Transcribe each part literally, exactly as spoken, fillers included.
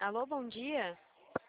Alô, bom dia.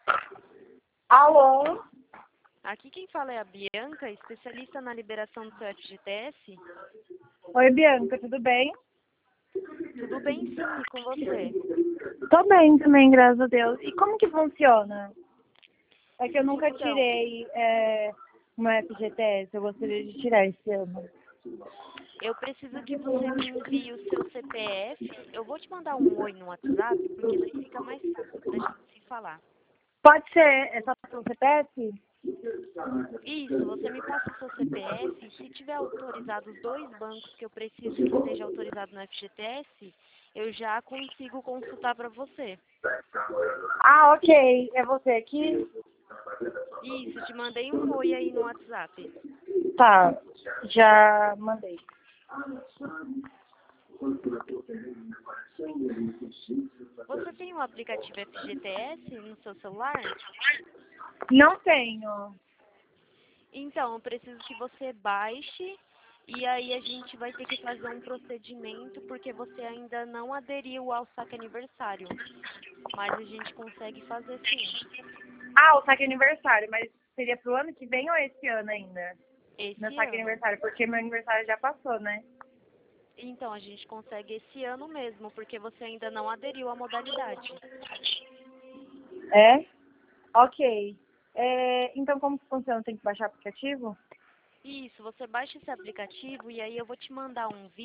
Alô? Aqui quem fala é a Bianca, especialista na liberação do seu F G T S. Oi, Bianca, tudo bem? Tudo bem, sim, e com você? Tô bem também, graças a Deus. E como que funciona? É que eu nunca Então, tirei é, uma F G T S, eu gostaria de tirar esse ano. eu preciso que você me envie o seu C P F. Eu vou te mandar um oi no WhatsApp, porque daí fica mais fácil pra gente se falar. Pode ser, é só pelo C P F? Isso, você me passa o seu C P F. Se tiver autorizado os dois bancos que eu preciso que esteja autorizado no F G T S, eu já consigo consultar para você. Ah, ok. É você aqui? Isso, te mandei um oi aí no WhatsApp. Tá, já mandei. Você tem o aplicativo F G T S no seu celular? Não tenho. Então, eu preciso que você baixe e aí a gente vai ter que fazer um procedimento porque você ainda não aderiu ao saque aniversário. Mas a gente consegue fazer sim. Ah, o saque aniversário, mas seria pro ano que vem ou esse ano ainda? Meu Esse saque ano. aniversário, porque meu aniversário já passou, né? Então, a gente consegue esse ano mesmo, porque você ainda não aderiu à modalidade. É? Ok. É, então, como que funciona? Tem que baixar o aplicativo? Isso, você baixa esse aplicativo e aí eu vou te mandar um vídeo.